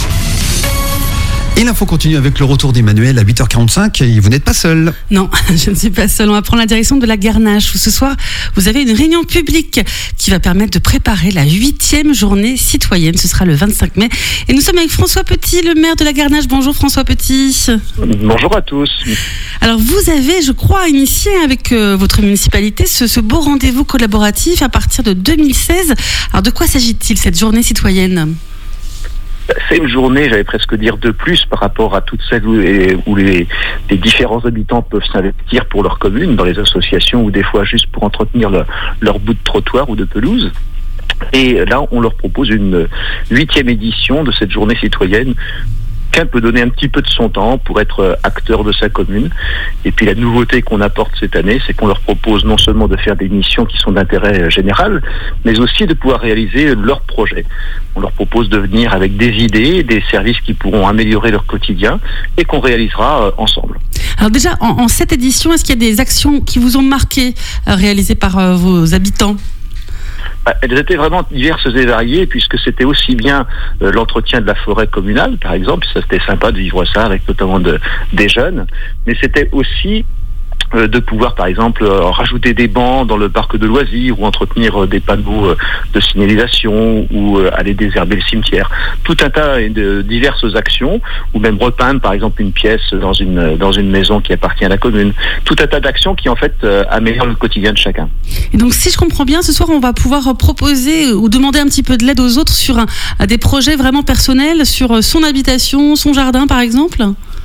Et l'info continue avec le retour d'Emmanuel à 8h45 et vous n'êtes pas seul. Non, je ne suis pas seule. On va prendre la direction de la Garnache où ce soir, vous avez une réunion publique qui va permettre de préparer la 8e journée citoyenne. Ce sera le 25 mai. Et nous sommes avec François Petit, le maire de la Garnache. Bonjour François Petit. Bonjour à tous. Alors vous avez, je crois, initié avec votre municipalité ce beau rendez-vous collaboratif à partir de 2016. Alors de quoi s'agit-il cette journée citoyenne ? C'est une journée, j'allais presque dire, de plus par rapport à toutes celles où les différents habitants peuvent s'investir pour leur commune, dans les associations ou des fois juste pour entretenir leur bout de trottoir ou de pelouse. Et là, on leur propose une 8e édition de cette journée citoyenne. Chacun peut donner un petit peu de son temps pour être acteur de sa commune. Et puis la nouveauté qu'on apporte cette année, c'est qu'on leur propose non seulement de faire des missions qui sont d'intérêt général, mais aussi de pouvoir réaliser leurs projets. On leur propose de venir avec des idées, des services qui pourront améliorer leur quotidien et qu'on réalisera ensemble. Alors déjà, en cette édition, est-ce qu'il y a des actions qui vous ont marqué, réalisées par vos habitants ? Elles étaient vraiment diverses et variées, puisque c'était aussi bien l'entretien de la forêt communale, par exemple, ça c'était sympa de vivre ça avec notamment des jeunes, mais c'était aussi de pouvoir, par exemple, rajouter des bancs dans le parc de loisirs ou entretenir des panneaux de signalisation ou aller désherber le cimetière. Tout un tas de diverses actions, ou même repeindre, par exemple, une pièce dans une maison qui appartient à la commune. Tout un tas d'actions qui, en fait, améliorent le quotidien de chacun. Et donc, si je comprends bien, ce soir, on va pouvoir proposer ou demander un petit peu de l'aide aux autres sur des projets vraiment personnels, sur son habitation, son jardin, par exemple ?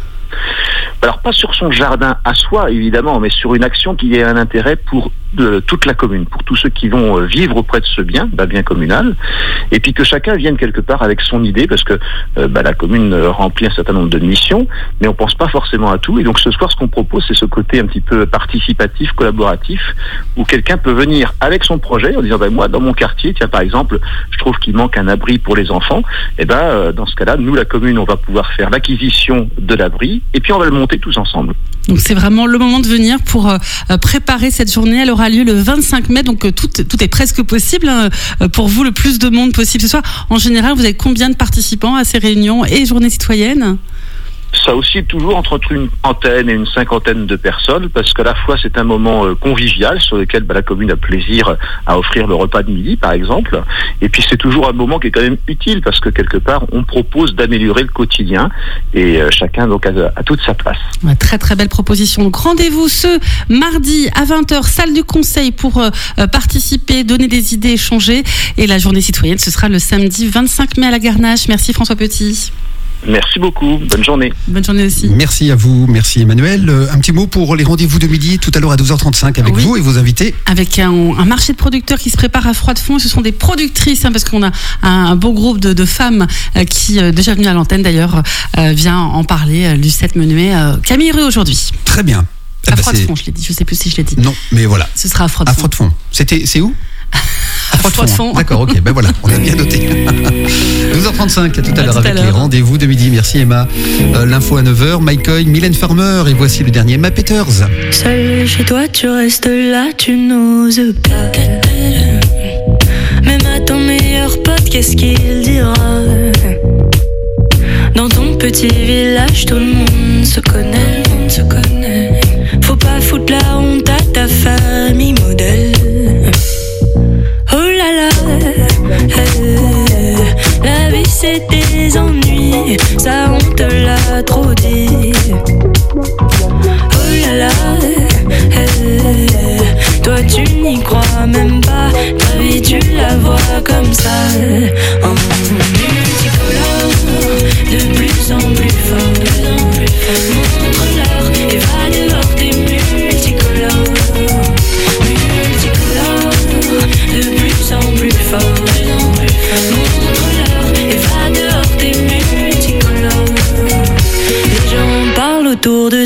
Alors pas sur son jardin à soi évidemment, mais sur une action qui ait un intérêt pour toute la commune, pour tous ceux qui vont vivre auprès de ce bien communal, et puis que chacun vienne quelque part avec son idée, parce que la commune remplit un certain nombre de missions, mais on pense pas forcément à tout. Et donc ce soir, ce qu'on propose, c'est ce côté un petit peu participatif, collaboratif, où quelqu'un peut venir avec son projet en disant moi dans mon quartier, tiens par exemple, je trouve qu'il manque un abri pour les enfants. Et dans ce cas-là, nous la commune, on va pouvoir faire l'acquisition de l'abri, et puis on va le monter tous ensemble. Donc c'est vraiment le moment de venir pour préparer cette journée. Elle aura lieu le 25 mai, donc tout est presque possible pour vous, le plus de monde possible ce soir. En général, vous avez combien de participants à ces réunions et journées citoyennes ? Ça oscille toujours entre une trentaine et une cinquantaine de personnes, parce qu'à la fois c'est un moment convivial sur lequel la commune a plaisir à offrir le repas de midi par exemple, et puis c'est toujours un moment qui est quand même utile, parce que quelque part on propose d'améliorer le quotidien, et chacun donc a toute sa place. Très très belle proposition. Donc rendez-vous ce mardi à 20h, salle du conseil, pour participer, donner des idées, échanger, et la journée citoyenne ce sera le samedi 25 mai à la Garnache. Merci François Petit. Merci beaucoup, bonne journée. Bonne journée aussi. Merci à vous, merci Emmanuel. Un petit mot pour les rendez-vous de midi tout à l'heure à 12h35 avec vous et vos invités. Avec un marché de producteurs qui se prépare à Froidefond. Ce sont des productrices, parce qu'on a un beau groupe de femmes qui, déjà venues à l'antenne d'ailleurs, vient en parler. Lucette Menuet, Camille Rue aujourd'hui. Très bien. À Froidefond, je l'ai dit, je ne sais plus si je l'ai dit. Non, mais voilà. Ce sera à Froidefond. À Froidefond. C'est où? À Froidefond. D'accord, ok, voilà, on a bien noté. 12h35, à tout à l'heure avec les rendez-vous de midi. Merci Emma. L'info à 9h, Mike Coy, Mylène Farmer, et voici le dernier Emma Peters. Seul chez toi, tu restes là, tu n'oses pas. Même à ton meilleur pote, qu'est-ce qu'il dira? Dans ton petit village, tout le monde se connaît. Faut pas foutre la honte à ta famille modèle. Oh là là, la vie c'est des ennuis, ça on te l'a trop dit. Oh là là, toi tu n'y crois même pas, ta vie tu la vois comme ça. En multicolore.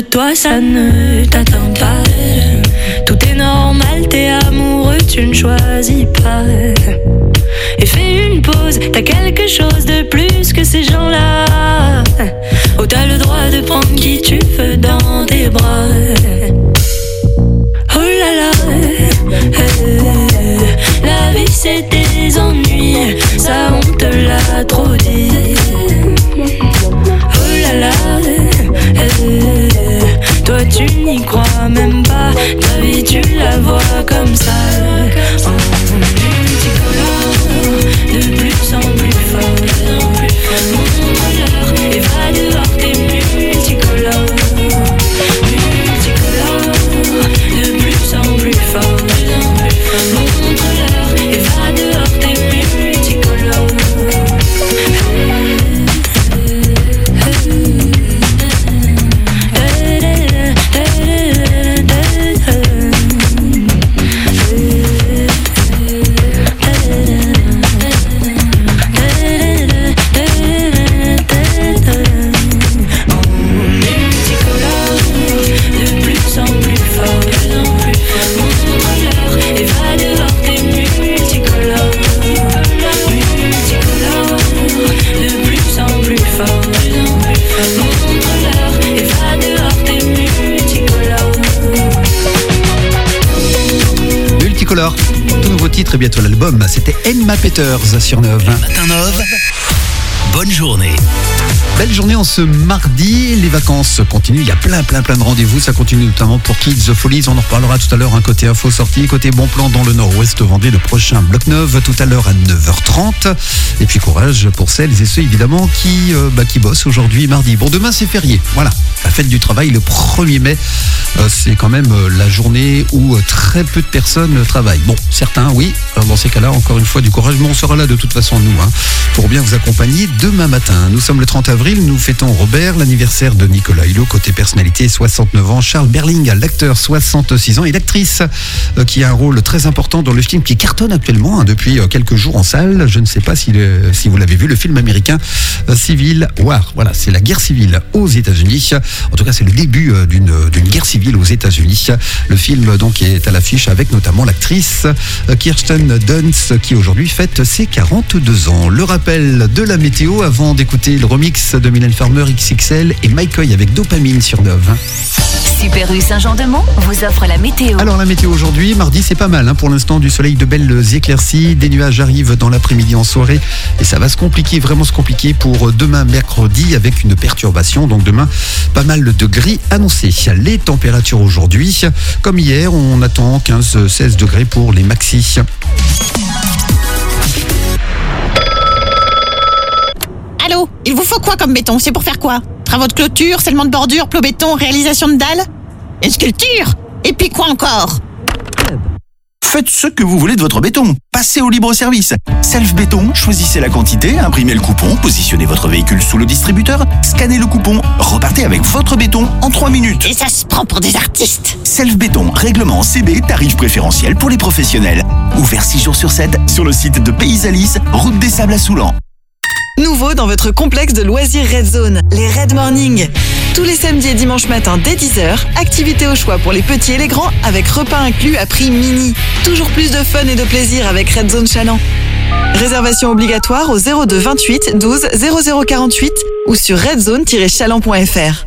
toi ça ne t'atteint pas. Tout est normal, t'es amoureux, tu ne choisis pas. Et fais une pause, t'as quelque chose de plus que ces gens-là. Oh, t'as le droit de prendre qui tu veux dans tes bras. Oh là là, la vie c'est des ennuis, ça on te l'a trop dit. Oh là là, toi tu n'y crois même pas, ta vie tu la vois comme ça. Multicolore, de plus en plus fort, montre-leur et va dehors, t'es multicolore. Multicolore, de plus en plus fort, montre-leur et va dehors, t'es multicolore. Multicolore, tout nouveau titre et bientôt l'album, c'était Emma Peters sur Neuve. Matin Neuve, bonne journée. Belle journée en ce mardi, les vacances continuent, il y a plein de rendez-vous, ça continue notamment pour Kids Follies, on en reparlera tout à l'heure, un côté info sortie, côté bon plan dans le nord-ouest Vendée, le prochain bloc 9 tout à l'heure à 9h30, et puis courage pour celles et ceux évidemment qui bossent aujourd'hui mardi. Bon, demain c'est férié, voilà, la fête du travail le 1er mai, c'est quand même la journée où très peu de personnes travaillent. Bon, certains oui, alors dans ces cas-là encore une fois du courage, mais on sera là de toute façon nous, pour bien vous accompagner demain matin. Nous sommes le 30 avril, nous fêtons Robert, l'anniversaire de Nicolas Hulot, côté personnalité 69 ans, Charles Berling, l'acteur 66 ans et l'actrice qui a un rôle très important dans le film qui cartonne actuellement depuis quelques jours en salle. Je ne sais pas si vous l'avez vu, le film américain Civil War. Voilà, c'est la guerre civile aux États-Unis. En tout cas, c'est le début d'une guerre civile aux États-Unis. Le film donc est à l'affiche avec notamment l'actrice Kirsten Dunst qui aujourd'hui fête ses 42 ans. Le rappel de la météo avant d'écouter le remix de Mylène Farmer XXL et Mike Hoy avec Dopamine sur Neuve. Super U Saint-Jean-de-Mont vous offre la météo. Alors la météo aujourd'hui, mardi c'est pas mal pour l'instant, du soleil, de belles éclaircies, des nuages arrivent dans l'après-midi en soirée et ça va se compliquer, vraiment se compliquer pour demain mercredi avec une perturbation, donc demain pas mal de gris annoncés. Les températures aujourd'hui, comme hier, on attend 15-16 degrés pour les maxis. Allô, il vous faut quoi comme béton? C'est pour faire quoi? Travaux de clôture, scellement de bordure, plot béton, réalisation de dalles? Une sculpture? Et puis quoi encore? Faites ce que vous voulez de votre béton. Passez au libre service. Self Béton, choisissez la quantité, imprimez le coupon, positionnez votre véhicule sous le distributeur, scannez le coupon, repartez avec votre béton en 3 minutes. Et ça se prend pour des artistes. Self Béton, règlement CB, tarif préférentiel pour les professionnels. Ouvert 6 jours sur 7 sur le site de Pays Alice, route des Sables à Soulan. Nouveau dans votre complexe de loisirs Red Zone, les Red Morning. Tous les samedis et dimanches matin dès 10h, activités au choix pour les petits et les grands avec repas inclus à prix mini. Toujours plus de fun et de plaisir avec Red Zone Chaland. Réservation obligatoire au 02 28 12 00 48 ou sur redzone-chaland.fr.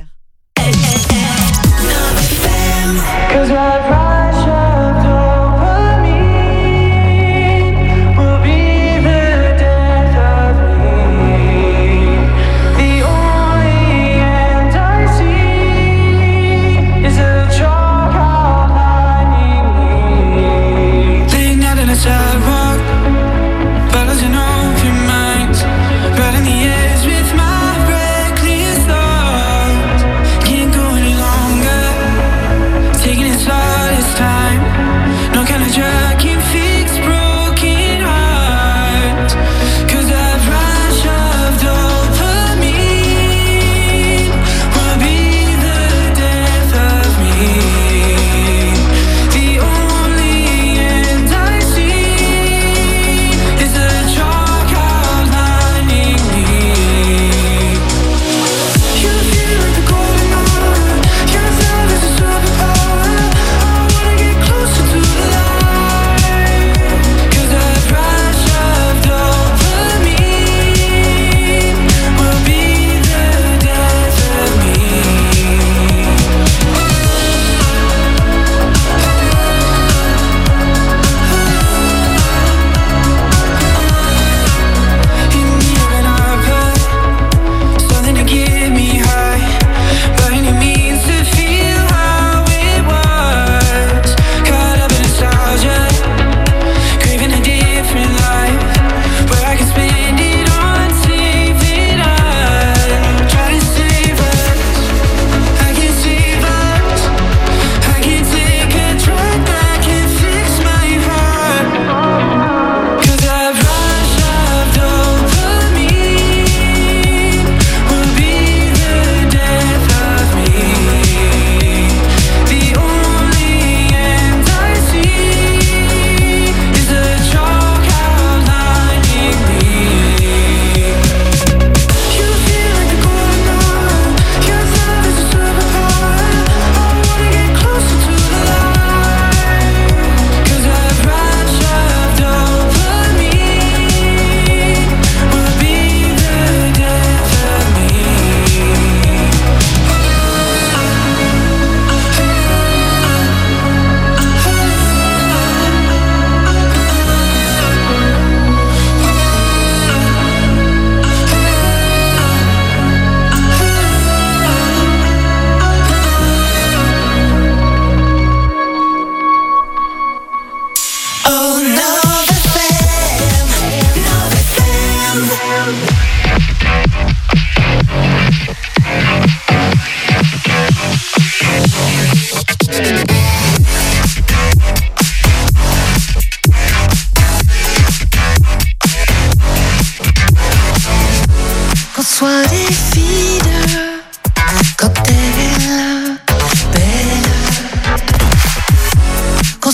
But in the edge with my reckless thoughts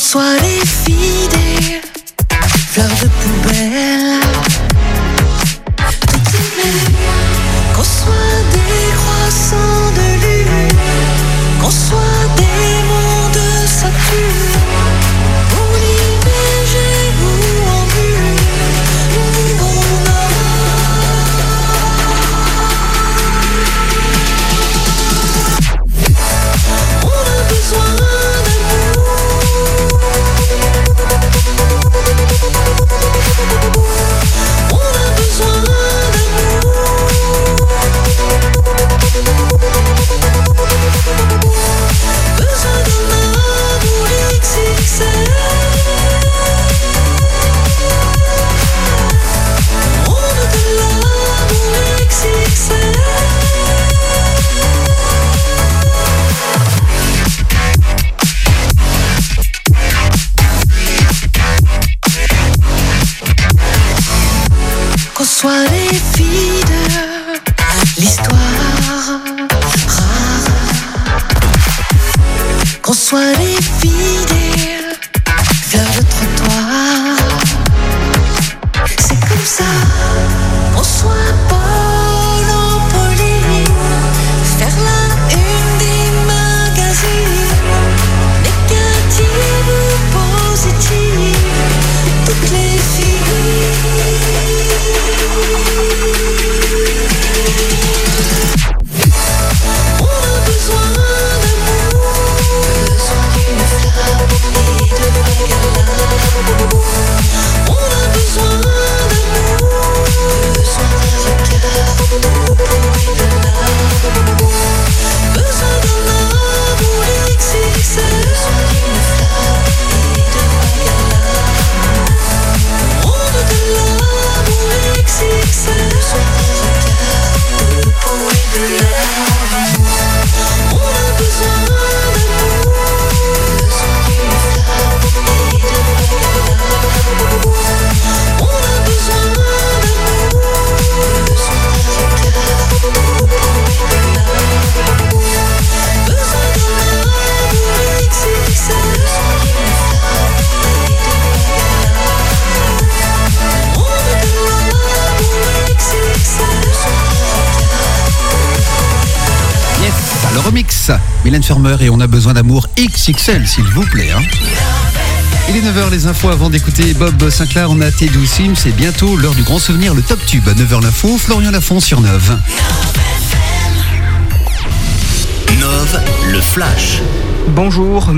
soit les filles des fleurs de poubelle, toutes les mêmes. Qu'on soit des croissants de lune, qu'on soit des monts de Saturne, ou l'IVG ou en bulle, ou en on a besoin d'amour. On a besoin d'amour. Besoin d'un amour XXL. On a de l'amour XXL. Qu'on soit les filles de l'histoire rare, qu'on soit les filles des fleurs de trottoir, c'est comme ça. Qu'on soit Paul en Pauline, faire la une des magazines, négative ou positive, toutes les filles. On a besoin d'amour, besoin d'une flamme et de bagarre. On a besoin d'amour, besoin d'un regard pour de l'amour. Besoin d'un amour XXL, besoin d'une flamme et de bagarre. On a de l'amour XXL, besoin d'un regard pour de l'amour. On a besoin d'amour, besoin d'une flamme et de bagarre. On a besoin d'amour, besoin d'un regard pour de l'amour. Besoin d'un amour XXL, besoin d'une flamme et de bagarre. On a de l'amour XXL, besoin d'un Yes, le remix. Mylène Farmer et On a besoin d'amour XXL, s'il vous plaît. Hein. Il est 9h, les infos avant d'écouter Bob Sinclair. On a Tedou Sim, c'est bientôt l'heure du grand souvenir, le Top Tube. 9h l'info, Florian Lafont sur 9. Nov, le flash. Bonjour.